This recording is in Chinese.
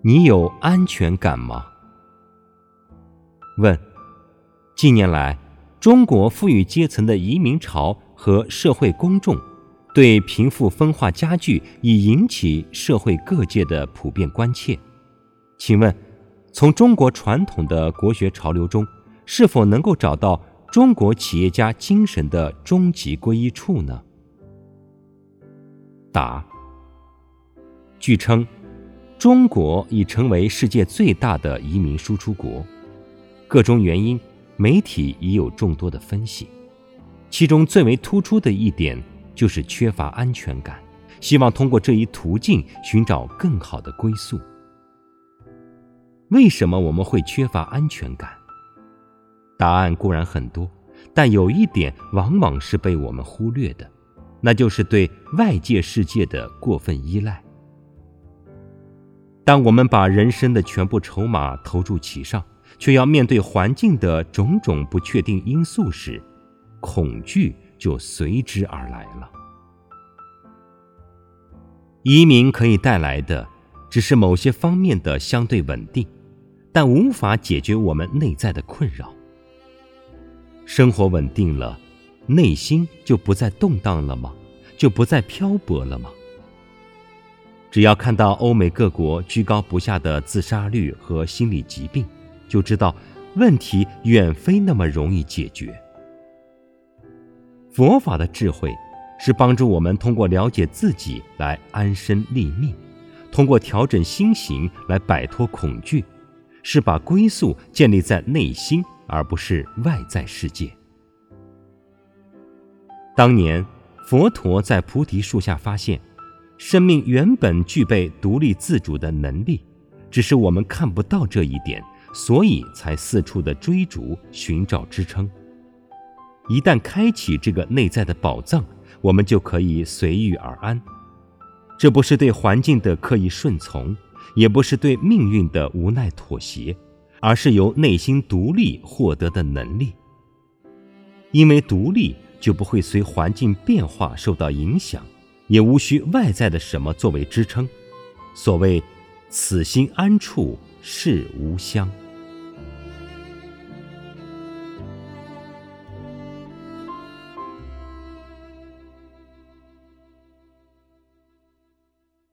你有安全感吗？问：近年来，中国富裕阶层的移民潮和社会公众对贫富分化加剧已引起社会各界的普遍关切。请问，从中国传统的国学潮流中，是否能够找到中国企业家精神的终极归一处呢？答：据称，中国已成为世界最大的移民输出国，各种原因，媒体已有众多的分析，其中最为突出的一点就是缺乏安全感，希望通过这一途径寻找更好的归宿。为什么我们会缺乏安全感？答案固然很多，但有一点往往是被我们忽略的，那就是对外界世界的过分依赖。当我们把人生的全部筹码投注其上，却要面对环境的种种不确定因素时，恐惧就随之而来了。移民可以带来的只是某些方面的相对稳定，但无法解决我们内在的困扰。生活稳定了，内心就不再动荡了吗？就不再漂泊了吗？只要看到欧美各国居高不下的自杀率和心理疾病，就知道问题远非那么容易解决。佛法的智慧是帮助我们通过了解自己来安身立命，通过调整心行来摆脱恐惧，是把归宿建立在内心，而不是外在世界。当年佛陀在菩提树下发现，生命原本具备独立自主的能力，只是我们看不到这一点，所以才四处的追逐寻找支撑。一旦开启这个内在的宝藏，我们就可以随遇而安。这不是对环境的刻意顺从，也不是对命运的无奈妥协，而是由内心独立获得的能力。因为独立，就不会随环境变化受到影响，也无需外在的什么作为支撑。所谓此心安处是吾乡。